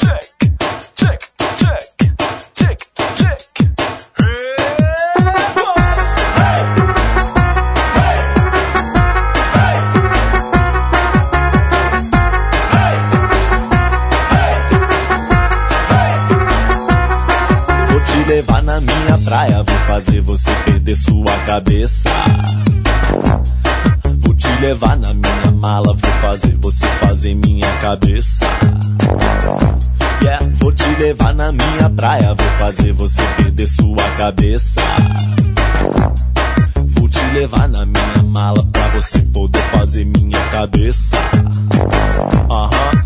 Levar na minha praia, vou fazer você perder sua cabeça. Vou te levar na minha mala, vou fazer você fazer minha cabeça. Yeah, vou te levar na minha praia, vou fazer você perder sua cabeça. Vou te levar na minha mala pra você poder fazer minha cabeça. Aham.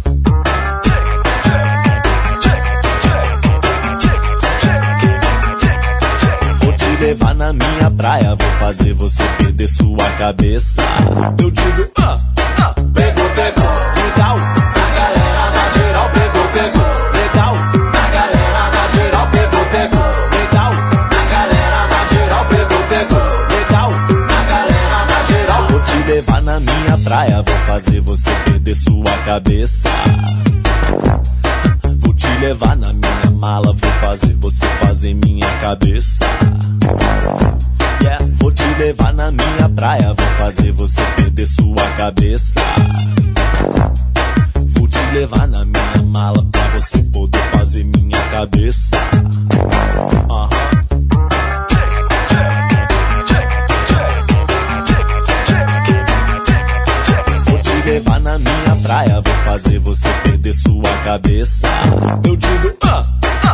Levar na minha praia, vou fazer você perder sua cabeça. Eu digo, pegou, pegou, legal. Na galera, na geral, pegou, pegou, legal. Na galera, na geral, pegou, pegou, legal. Na galera, na geral, pegou, pegou, legal. Na galera, na geral. Vou te levar na minha praia, vou fazer você perder sua cabeça. Vou te levar na minha mala, vou fazer você fazer minha cabeça. Yeah, vou te levar na minha praia, vou fazer você perder sua cabeça. Vou te levar na minha mala pra você poder fazer minha cabeça. Vou te levar na minha praia, vou fazer você perder sua cabeça. Eu digo,